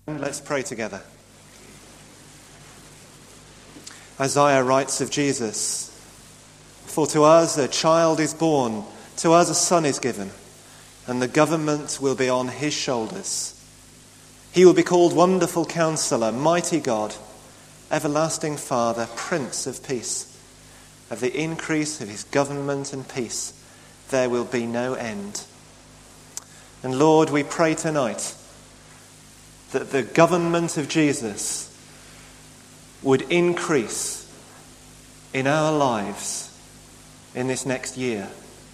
Let's pray together. Isaiah writes of Jesus, "For to us a child is born, to us a son is given, and the government will be on his shoulders. He will be called Wonderful Counselor, Mighty God, Everlasting Father, Prince of Peace. Of the increase of his government and peace there will be no end." And Lord, we pray tonight that the government of Jesus would increase in our lives in this next year.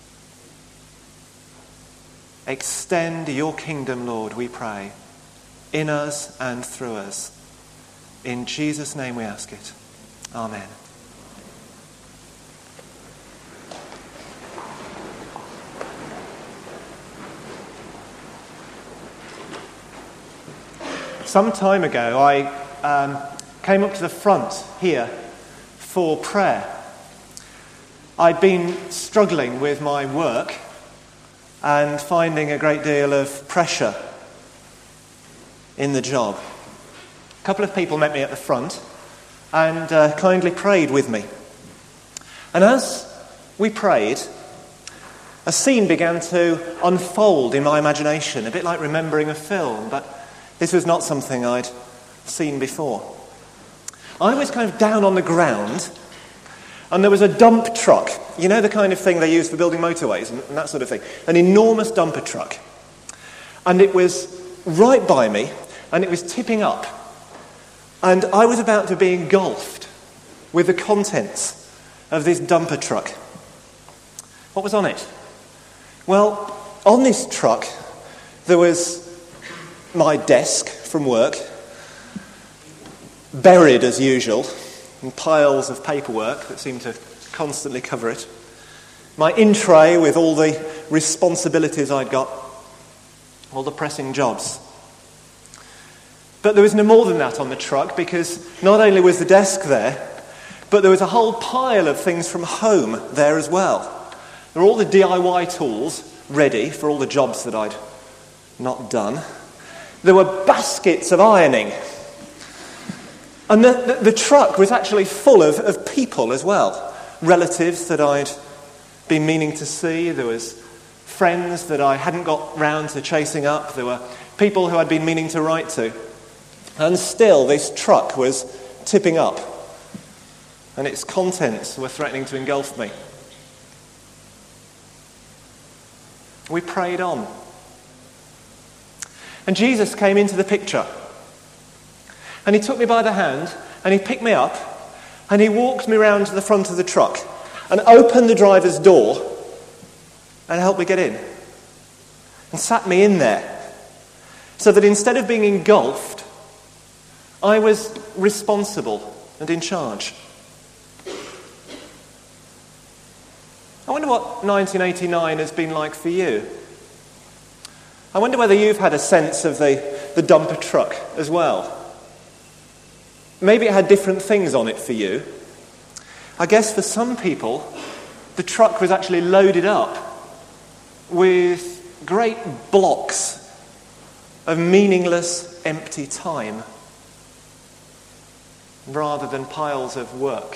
Extend your kingdom, Lord, we pray, in us and through us. In Jesus' name we ask it. Amen. Some time ago, I came up to the front here for prayer. I'd been struggling with my work and finding a great deal of pressure in the job. A couple of people met me at the front and kindly prayed with me. And as we prayed, a scene began to unfold in my imagination, a bit like remembering a film, but this was not something I'd seen before. I was kind of down on the ground, and there was a dump truck. You know the kind of thing they use for building motorways and that sort of thing. An enormous dumper truck. And it was right by me, and it was tipping up. And I was about to be engulfed with the contents of this dumper truck. What was on it? Well, on this truck, there was my desk from work, buried as usual in piles of paperwork that seemed to constantly cover it. My in-tray with all the responsibilities I'd got, all the pressing jobs. But there was no more than that on the truck, because not only was the desk there, but there was a whole pile of things from home there as well. There were all the DIY tools ready for all the jobs that I'd not done. There were baskets of ironing. And the truck was actually full of people as well. Relatives that I'd been meaning to see. There was friends that I hadn't got round to chasing up. There were people who I'd been meaning to write to. And still, this truck was tipping up. And its contents were threatening to engulf me. We prayed on. And Jesus came into the picture. And he took me by the hand, and he picked me up, and he walked me round to the front of the truck, and opened the driver's door, and helped me get in. And sat me in there. So that instead of being engulfed, I was responsible and in charge. I wonder what 1989 has been like for you. I wonder whether you've had a sense of the dumper truck as well. Maybe it had different things on it for you. I guess for some people, the truck was actually loaded up with great blocks of meaningless, empty time, rather than piles of work.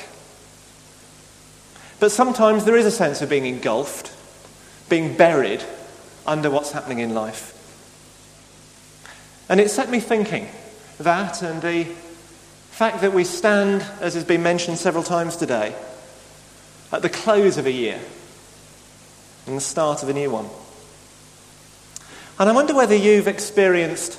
But sometimes there is a sense of being engulfed, being buried under what's happening in life. And it set me thinking, that and the fact that we stand, as has been mentioned several times today, at the close of a year and the start of a new one. And I wonder whether you've experienced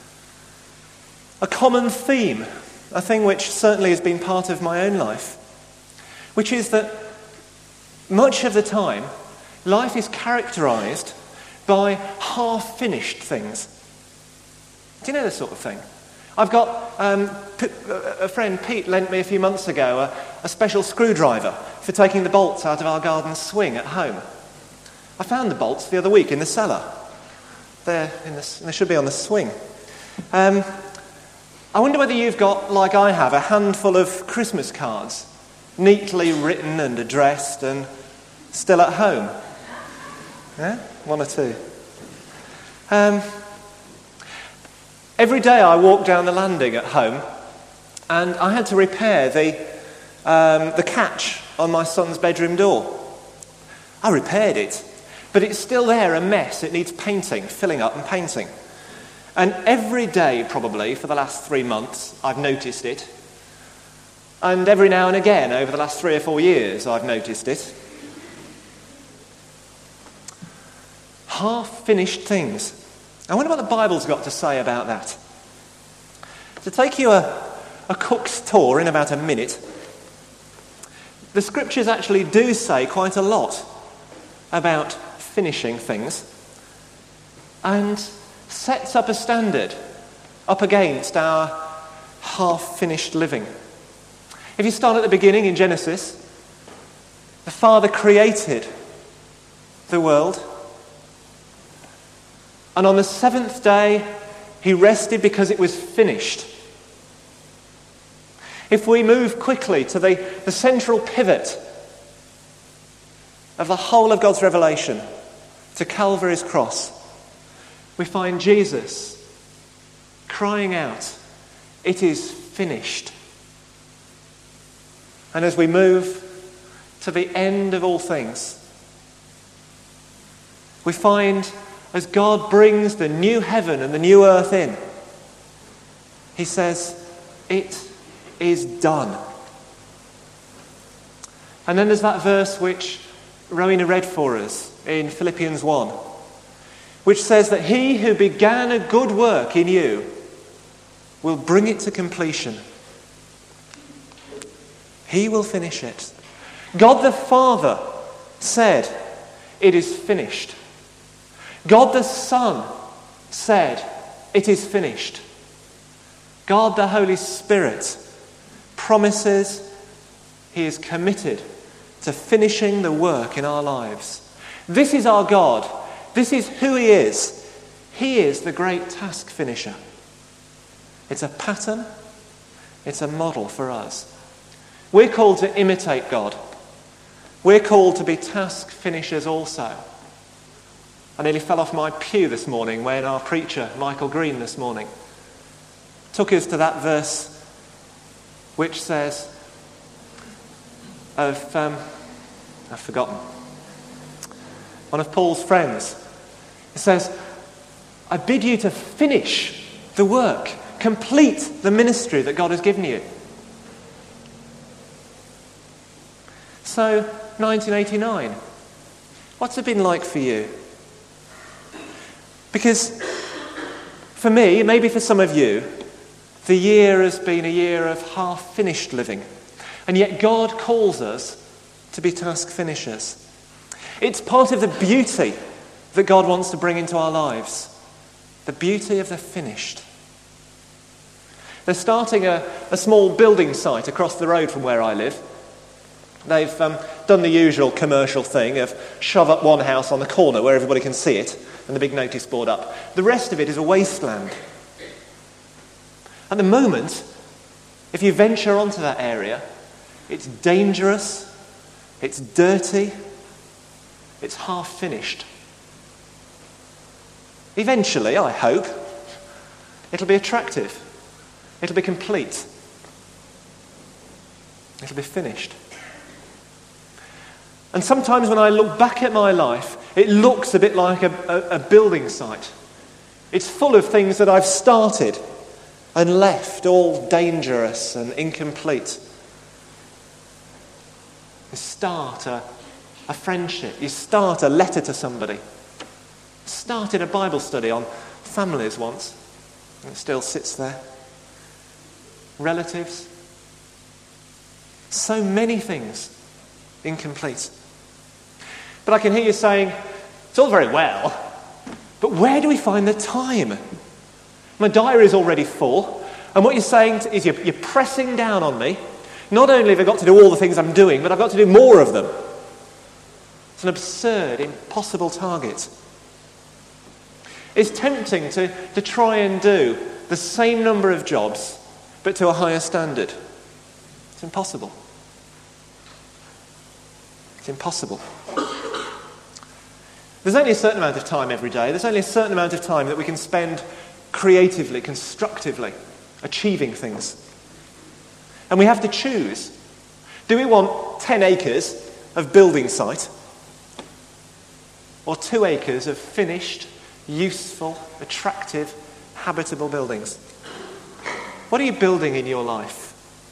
a common theme, a thing which certainly has been part of my own life, which is that much of the time, life is characterised by half-finished things. Do you know this sort of thing? I've got a friend, Pete, lent me a few months ago a special screwdriver for taking the bolts out of our garden swing at home. I found the bolts the other week in the cellar. They should be on the swing. I wonder whether you've got, like I have, a handful of Christmas cards, neatly written and addressed and still at home. Yeah? One or two. Every day I walked down the landing at home and I had to repair the catch on my son's bedroom door. I repaired it, but it's still there, a mess. It needs painting, filling up and painting. And every day, probably, for the last 3 months, I've noticed it. And every now and again, over the last 3 or 4 years, I've noticed it. Half-finished things. I wonder what the Bible's got to say about that. To take you a cook's tour in about a minute, the scriptures actually do say quite a lot about finishing things and sets up a standard up against our half-finished living. If you start at the beginning in Genesis, the Father created the world, and on the seventh day he rested because it was finished. If we move quickly to the central pivot of the whole of God's revelation, to Calvary's cross, we find Jesus crying out, "It is finished." And as we move to the end of all things, we find as God brings the new heaven and the new earth in, he says, "It is done." And then there's that verse which Rowena read for us in Philippians 1, which says that he who began a good work in you will bring it to completion. He will finish it. God the Father said, "It is finished." God the Son said, "It is finished." God the Holy Spirit promises he is committed to finishing the work in our lives. This is our God. This is who he is. He is the great task finisher. It's a pattern. It's a model for us. We're called to imitate God. We're called to be task finishers also. I nearly fell off my pew this morning when our preacher, Michael Green, this morning, took us to that verse which says I've forgotten. One of Paul's friends. It says, "I bid you to finish the work, complete the ministry that God has given you." So, 1989, what's it been like for you? Because for me, maybe for some of you, the year has been a year of half-finished living. And yet God calls us to be task finishers. It's part of the beauty that God wants to bring into our lives. The beauty of the finished. They're starting a small building site across the road from where I live. They've done the usual commercial thing of shove up one house on the corner where everybody can see it and the big notice board up. The rest of it is a wasteland. At the moment, if you venture onto that area, it's dangerous, it's dirty, it's half finished. Eventually, I hope, it'll be attractive, it'll be complete, it'll be finished. And sometimes when I look back at my life, it looks a bit like a building site. It's full of things that I've started and left, all dangerous and incomplete. You start a friendship, you start a letter to somebody. Started a Bible study on families once, and it still sits there. Relatives. So many things incomplete. But I can hear you saying, it's all very well, but where do we find the time? My diary is already full, and what you're saying is you're pressing down on me. Not only have I got to do all the things I'm doing, but I've got to do more of them. It's an absurd, impossible target. It's tempting to try and do the same number of jobs, but to a higher standard. It's impossible. It's impossible. There's only a certain amount of time every day. There's only a certain amount of time that we can spend creatively, constructively, achieving things. And we have to choose. Do we want 10 acres of building site or 2 acres of finished, useful, attractive, habitable buildings? What are you building in your life?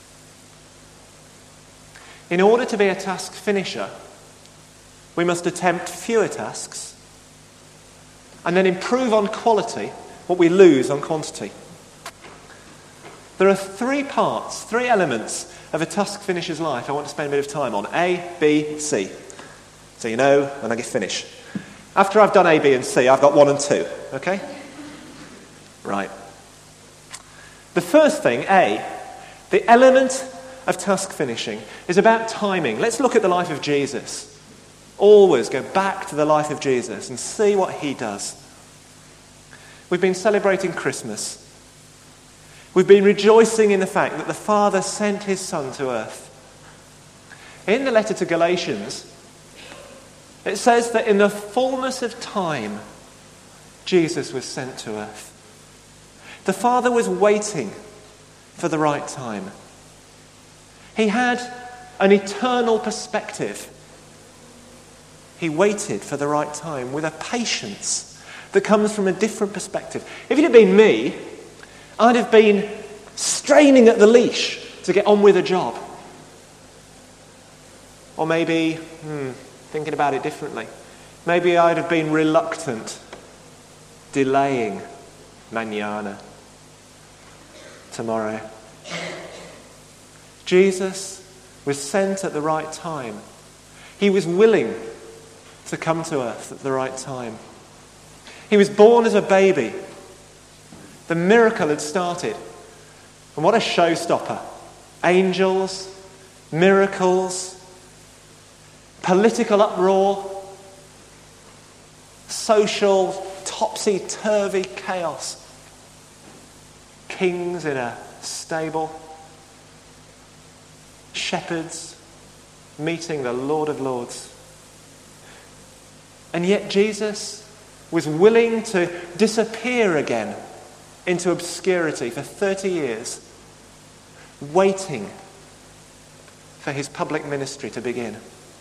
In order to be a task finisher, we must attempt fewer tasks and then improve on quality what we lose on quantity. There are 3 parts, 3 elements of a task finisher's life I want to spend a bit of time on. A, B, C. So you know when I get finished. After I've done A, B and C, I've got 1 and 2. Okay? Right. The first thing, A, the element of task finishing is about timing. Let's look at the life of Jesus. Always go back to the life of Jesus and see what he does. We've been celebrating Christmas. We've been rejoicing in the fact that the Father sent his Son to earth. In the letter to Galatians, it says that in the fullness of time, Jesus was sent to earth. The Father was waiting for the right time. He had an eternal perspective. He waited for the right time with a patience that comes from a different perspective. If it had been me, I'd have been straining at the leash to get on with a job. Or maybe, thinking about it differently, maybe I'd have been reluctant, delaying mañana, tomorrow. Jesus was sent at the right time. He was willing to come to earth at the right time. He was born as a baby. The miracle had started. And what a showstopper. Angels, miracles, political uproar, social topsy-turvy chaos. Kings in a stable. Shepherds meeting the Lord of Lords. And yet Jesus was willing to disappear again into obscurity for 30 years, waiting for his public ministry to begin.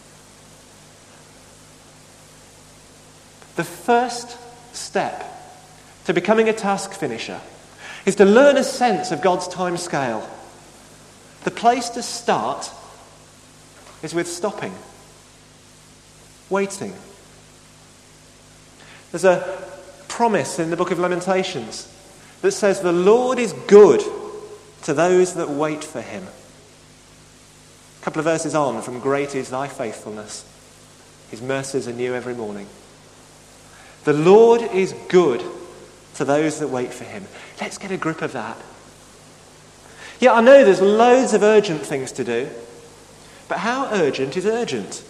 The first step to becoming a task finisher is to learn a sense of God's time scale. The place to start is with stopping, waiting. There's a promise in the book of Lamentations that says the Lord is good to those that wait for him. A couple of verses on from great is thy faithfulness. His mercies are new every morning. The Lord is good to those that wait for him. Let's get a grip of that. Yeah, I know there's loads of urgent things to do, but how urgent is urgent?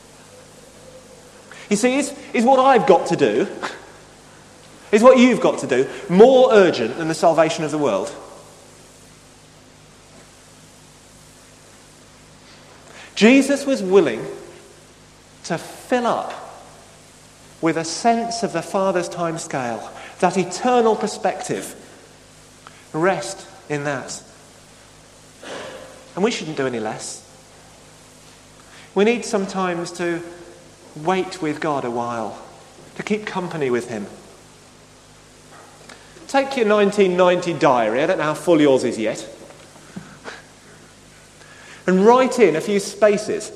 You see, is what I've got to do, is what you've got to do, more urgent than the salvation of the world? Jesus was willing to fill up with a sense of the Father's time scale, that eternal perspective. Rest in that. And we shouldn't do any less. We need sometimes to wait with God a while, to keep company with him. Take your 1990 diary, I don't know how full yours is yet, and write in a few spaces.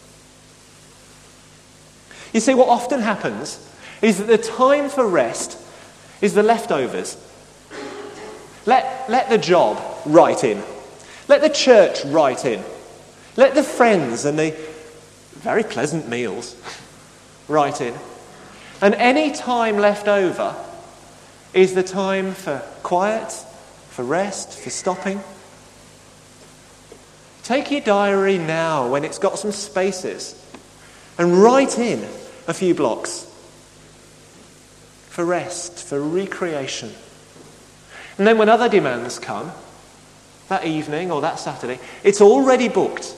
You see, what often happens is that the time for rest is the leftovers. Let the job write in. Let the church write in. Let the friends and the very pleasant meals write in. And any time left over is the time for quiet, for rest, for stopping. Take your diary now when it's got some spaces and write in a few blocks for rest, for recreation. And then when other demands come, that evening or that Saturday, it's already booked.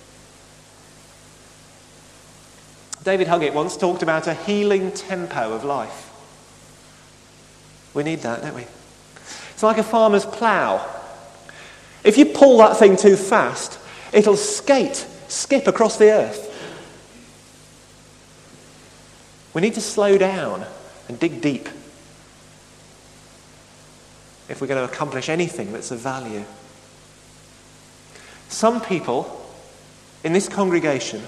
David Huggett once talked about a healing tempo of life. We need that, don't we? It's like a farmer's plough. If you pull that thing too fast, it'll skip across the earth. We need to slow down and dig deep if we're going to accomplish anything that's of value. Some people in this congregation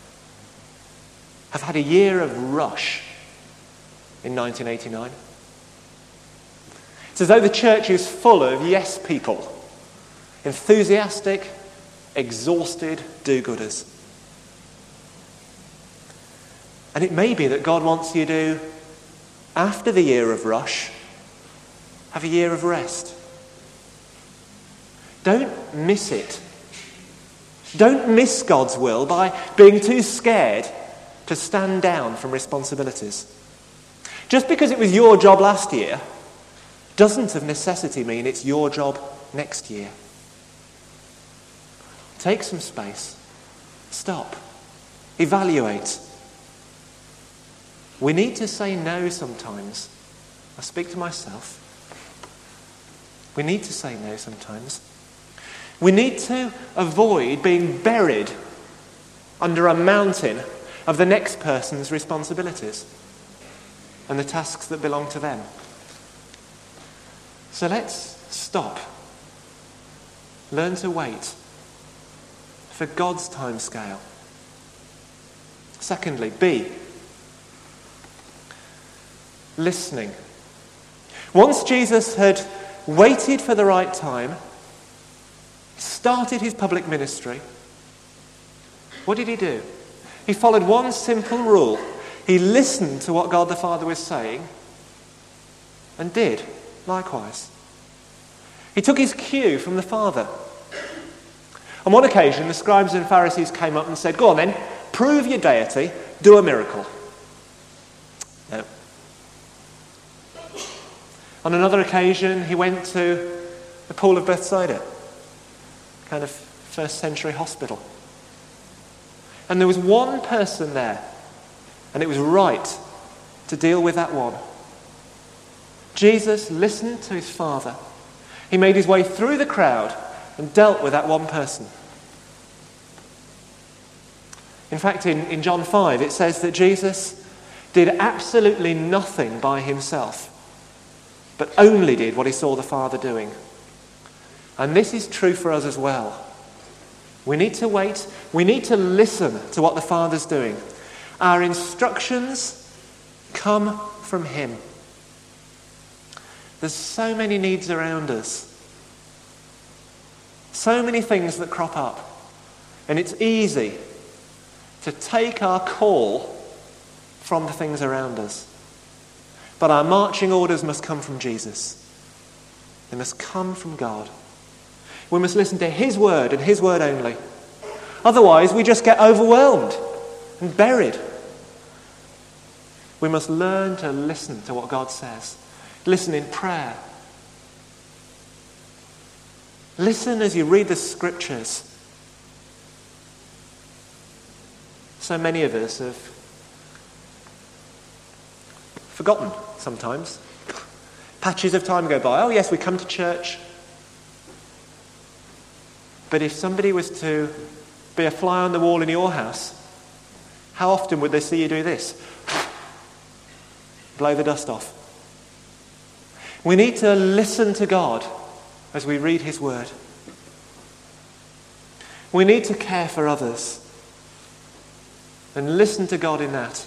have had a year of rush in 1989. It's as though the church is full of yes people, enthusiastic, exhausted do-gooders. And it may be that God wants you to, after the year of rush, have a year of rest. Don't miss it. Don't miss God's will by being too scared to stand down from responsibilities. Just because it was your job last year doesn't of necessity mean it's your job next year. Take some space. Stop. Evaluate. We need to say no sometimes. I speak to myself. We need to say no sometimes. We need to avoid being buried under a mountain of the next person's responsibilities and the tasks that belong to them. So let's stop. Learn to wait for God's time scale. Secondly, B, listening. Once Jesus had waited for the right time, started his public ministry, what did he do? He followed one simple rule. He listened to what God the Father was saying and did likewise. He took his cue from the Father. On one occasion, the scribes and Pharisees came up and said, "Go on then, prove your deity, do a miracle." No. On another occasion, he went to the pool of Bethsaida, kind of first century hospital. And there was one person there, and it was right to deal with that one. Jesus listened to his Father. He made his way through the crowd and dealt with that one person. In fact, in John 5, it says that Jesus did absolutely nothing by himself, but only did what he saw the Father doing. And this is true for us as well. We need to wait. We need to listen to what the Father's doing. Our instructions come from him. There's so many needs around us. So many things that crop up. And it's easy to take our call from the things around us. But our marching orders must come from Jesus. They must come from God. We must listen to his word and his word only. Otherwise, we just get overwhelmed and buried. We must learn to listen to what God says. Listen in prayer. Listen as you read the scriptures. So many of us have forgotten sometimes. Patches of time go by. Oh yes, we come to church. But if somebody was to be a fly on the wall in your house, how often would they see you do this? Blow the dust off. We need to listen to God as we read his word. We need to care for others and listen to God in that.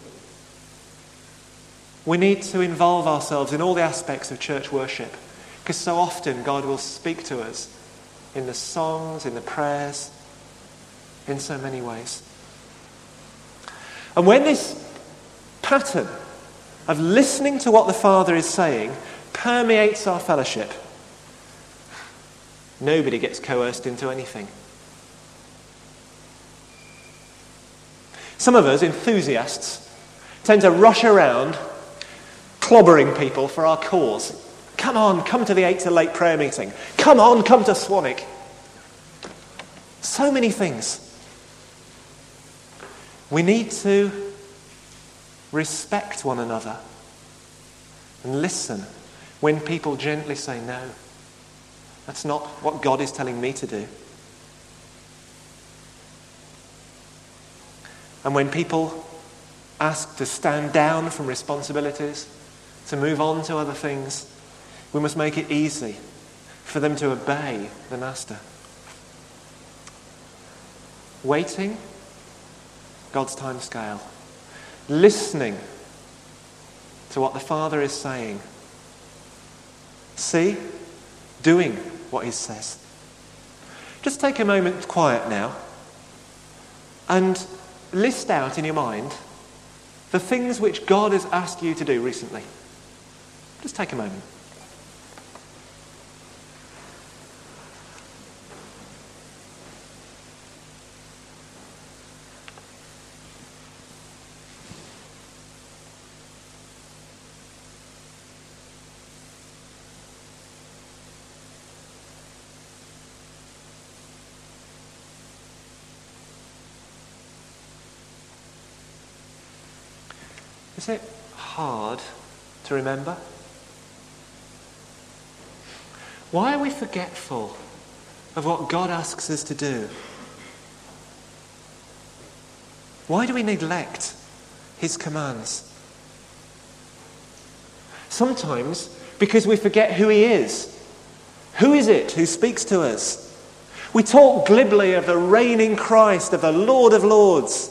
We need to involve ourselves in all the aspects of church worship, because so often God will speak to us in the songs, in the prayers, in so many ways. And when this pattern of listening to what the Father is saying permeates our fellowship, nobody gets coerced into anything. Some of us, enthusiasts, tend to rush around clobbering people for our cause. Come on, come to the 8 till 8 prayer meeting. Come on, come to Swanwick. So many things. We need to respect one another and listen. When people gently say, no, that's not what God is telling me to do. And when people ask to stand down from responsibilities, to move on to other things, we must make it easy for them to obey the Master. Waiting, God's time scale. Listening to what the Father is saying. See, doing what he says. Just take a moment quiet now and list out in your mind the things which God has asked you to do recently. Just take a moment. Is it hard to remember? Why are we forgetful of what God asks us to do? Why do we neglect his commands? Sometimes because we forget who he is. Who is it who speaks to us? We talk glibly of the reigning Christ, of the Lord of Lords,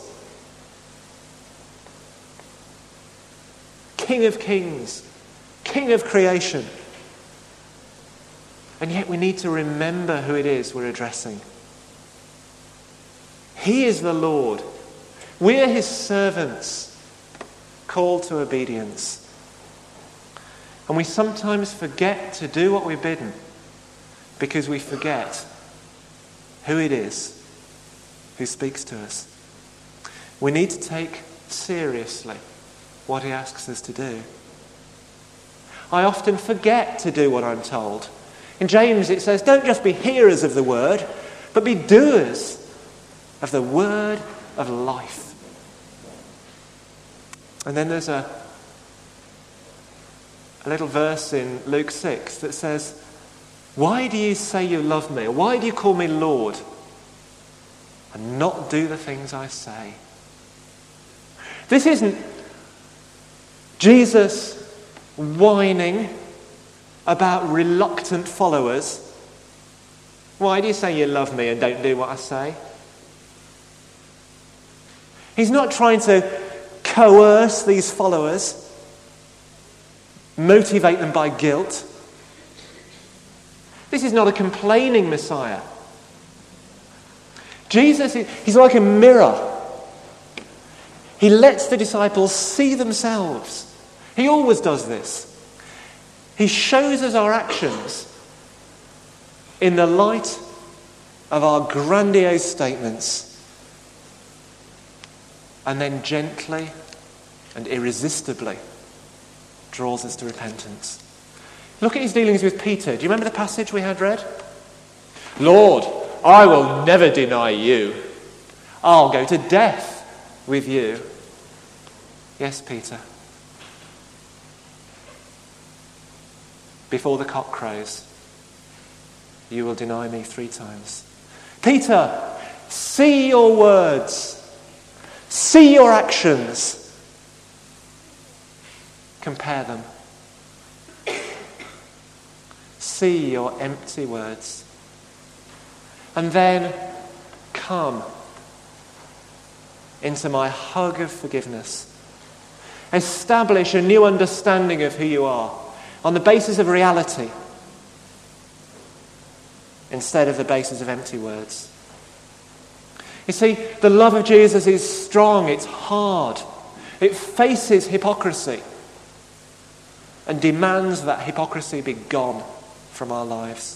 King of Kings, King of creation. And yet we need to remember who it is we're addressing. He is the Lord. We're his servants, called to obedience. And we sometimes forget to do what we're bidden because we forget who it is who speaks to us. We need to take seriously what he asks us to do. I often forget to do what I'm told. In James it says, don't just be hearers of the word, but be doers of the word of life. And then there's a little verse in Luke 6 that says, why do you say you love me? Or why do you call me Lord and not do the things I say? This isn't Jesus whining about reluctant followers. Why do you say you love me and don't do what I say? He's not trying to coerce these followers, motivate them by guilt. This is not a complaining Messiah. Jesus, he's like a mirror. He lets the disciples see themselves. He always does this. He shows us our actions in the light of our grandiose statements, and then gently and irresistibly draws us to repentance. Look at his dealings with Peter. Do you remember the passage we had read? Lord, I will never deny you. I'll go to death with you. Yes, Peter. Before the cock crows, you will deny me 3 times. Peter, see your words. See your actions. Compare them. See your empty words. And then come into my hug of forgiveness. Establish a new understanding of who you are on the basis of reality instead of the basis of empty words. You see, the love of Jesus is strong, it's hard. It faces hypocrisy and demands that hypocrisy be gone from our lives.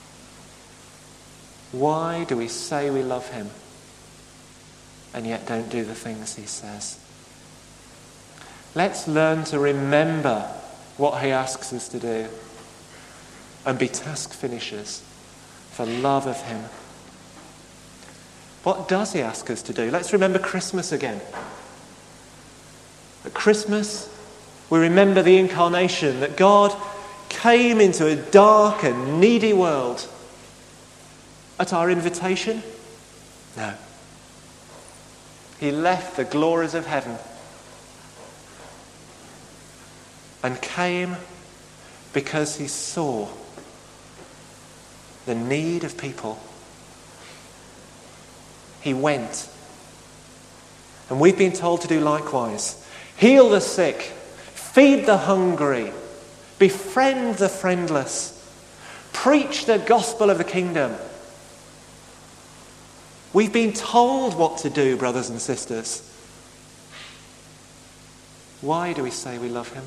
Why do we say we love him and yet don't do the things he says? Let's learn to remember what he asks us to do and be task finishers for love of him. What does he ask us to do? Let's remember Christmas again. At Christmas, we remember the incarnation, that God came into a dark and needy world at our invitation? No. He left the glories of heaven and came because he saw the need of people. He went. And we've been told to do likewise. Heal the sick, feed the hungry, befriend the friendless, preach the gospel of the kingdom. We've been told what to do, brothers and sisters. Why do we say we love him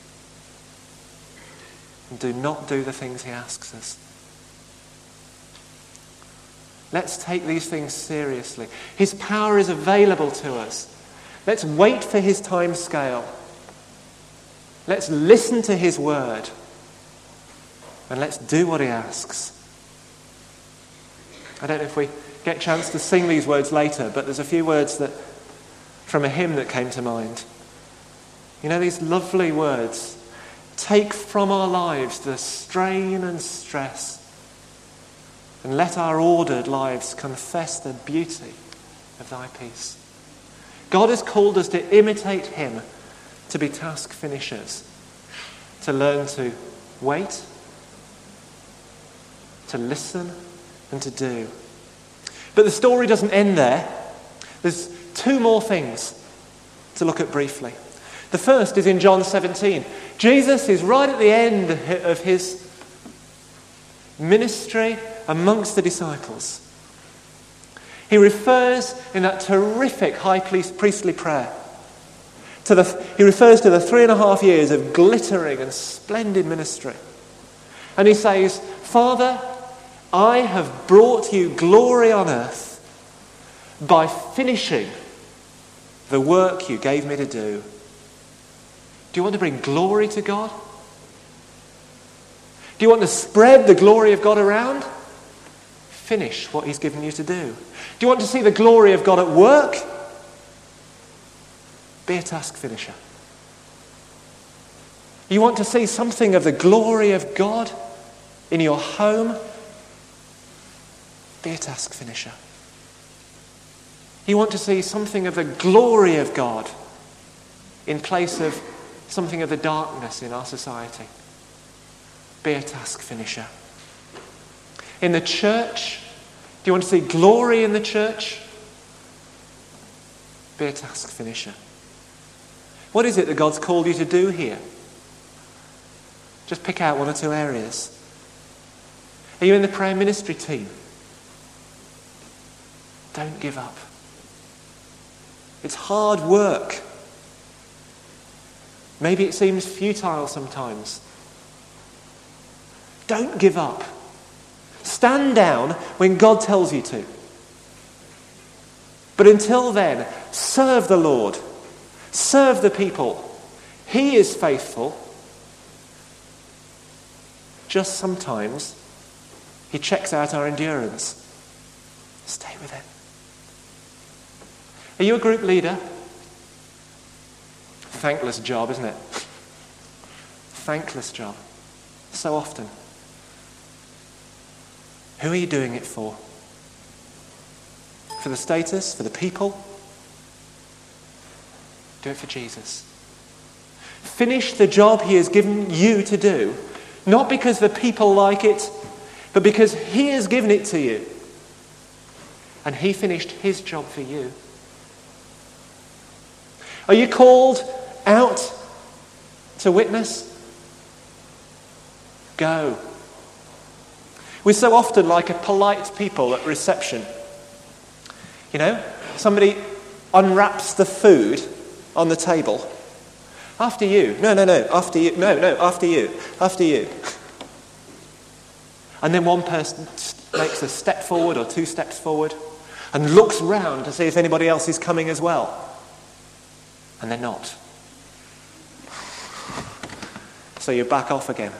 and do not do the things he asks us? Let's take these things seriously. His power is available to us. Let's wait for his time scale. Let's listen to his word. And let's do what he asks. I don't know if we get a chance to sing these words later, but there's a few words that from a hymn that came to mind. You know, these lovely words. Take from our lives the strain and stress, and let our ordered lives confess the beauty of thy peace. God has called us to imitate him, to be task finishers, to learn to wait, to listen, and to do. But the story doesn't end there. There's two more things to look at briefly. The first is in John 17. Jesus is right at the end of his ministry amongst the disciples. He refers in that terrific high priestly prayer he refers to the 3.5 years of glittering and splendid ministry. And he says, Father, I have brought you glory on earth by finishing the work you gave me to do. Do you want to bring glory to God? Do you want to spread the glory of God around? Finish what he's given you to do. Do you want to see the glory of God at work? Be a task finisher. You want to see something of the glory of God in your home? Be a task finisher. You want to see something of the glory of God in place of something of the darkness in our society? Be a task finisher. In the church, do you want to see glory in the church? Be a task finisher. What is it that God's called you to do here? Just pick out one or two areas. Are you in the prayer ministry team? Don't give up. It's hard work. Maybe it seems futile sometimes. Don't give up. Stand down when God tells you to. But until then, serve the Lord. Serve the people. He is faithful. Just sometimes he checks out our endurance. Stay with him. Are you a group leader? Thankless job, isn't it? Thankless job. So often. Who are you doing it for? For the status? For the people? Do it for Jesus. Finish the job he has given you to do, not because the people like it, but because he has given it to you. And he finished his job for you. Are you called out to witness? Go. We're so often like a polite people at reception. You know, somebody unwraps the food on the table. After you. No, after you. No, after you. After you. And then one person makes a step forward or 2 steps forward and looks round to see if anybody else is coming as well. And they're not. So you back off again.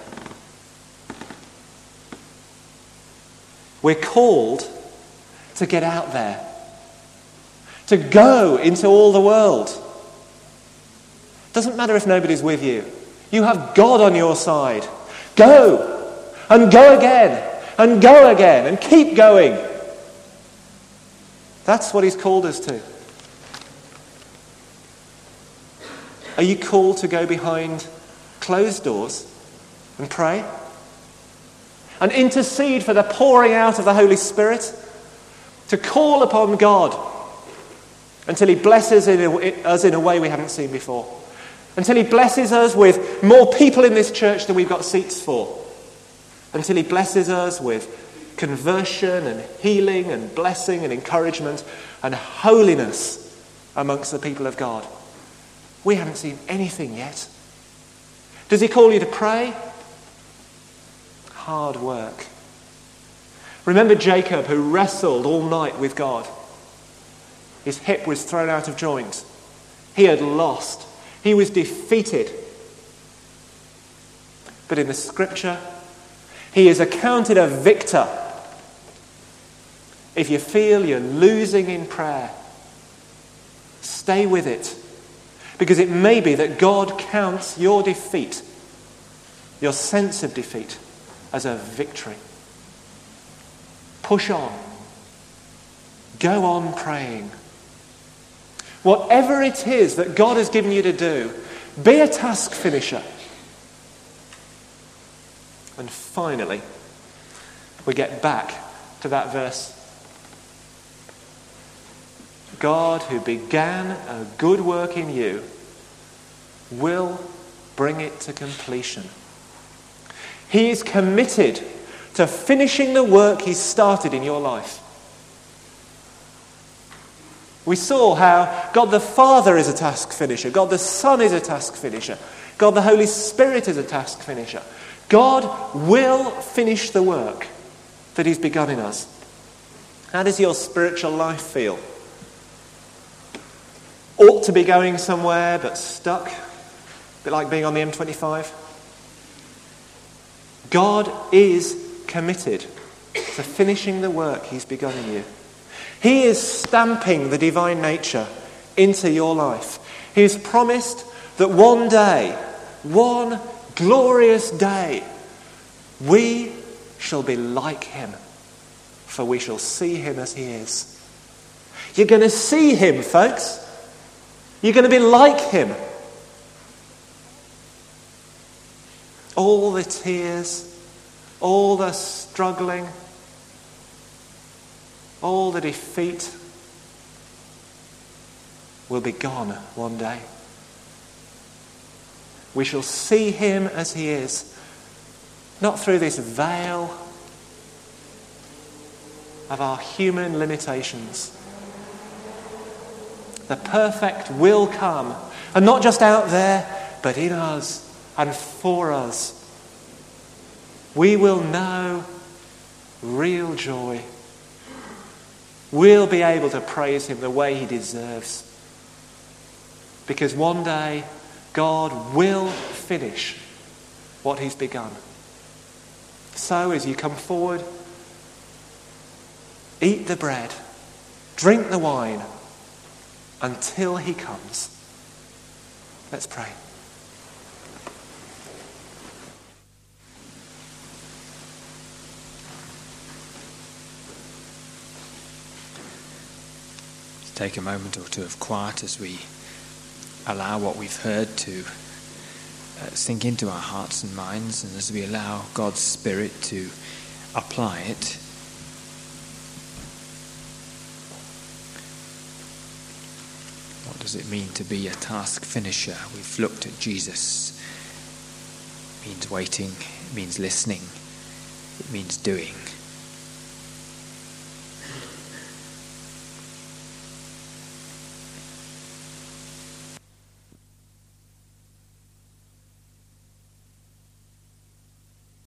We're called to get out there. To go into all the world. Doesn't matter if nobody's with you. You have God on your side. Go, and go again, and go again, and keep going. That's what he's called us to. Are you called to go behind closed doors and pray? And intercede for the pouring out of the Holy Spirit? To call upon God until he blesses us in a way we haven't seen before. Until he blesses us with more people in this church than we've got seats for. Until he blesses us with conversion and healing and blessing and encouragement and holiness amongst the people of God. We haven't seen anything yet. Does he call you to pray? Hard work. Remember Jacob, who wrestled all night with God. His hip was thrown out of joint. He had lost. He was defeated. But in the scripture, he is accounted a victor. If you feel you're losing in prayer, stay with it. Because it may be that God counts your defeat, your sense of defeat, as a victory. Push on. Go on praying. Whatever it is that God has given you to do, be a task finisher. And finally, we get back to that verse. God, who began a good work in you, will bring it to completion. He is committed to finishing the work he started in your life. We saw how God the Father is a task finisher. God the Son is a task finisher. God the Holy Spirit is a task finisher. God will finish the work that he's begun in us. How does your spiritual life feel? Ought to be going somewhere but stuck? A bit like being on the M25. God is committed to finishing the work he's begun in you. He is stamping the divine nature into your life. He has promised that one day, one glorious day, we shall be like him, for we shall see him as he is. You're going to see him, folks. You're going to be like him. All the tears, all the struggling, all the defeat will be gone one day. We shall see him as he is, not through this veil of our human limitations. The perfect will come, and not just out there, but in us and for us. We will know real joy. We'll be able to praise him the way he deserves. Because one day, God will finish what he's begun. So as you come forward, eat the bread, drink the wine, until he comes. Let's pray. Take a moment or two of quiet as we allow what we've heard to sink into our hearts and minds, and as we allow God's Spirit to apply it. What does it mean to be a task finisher? We've looked at Jesus. It means waiting, it means listening, it means doing.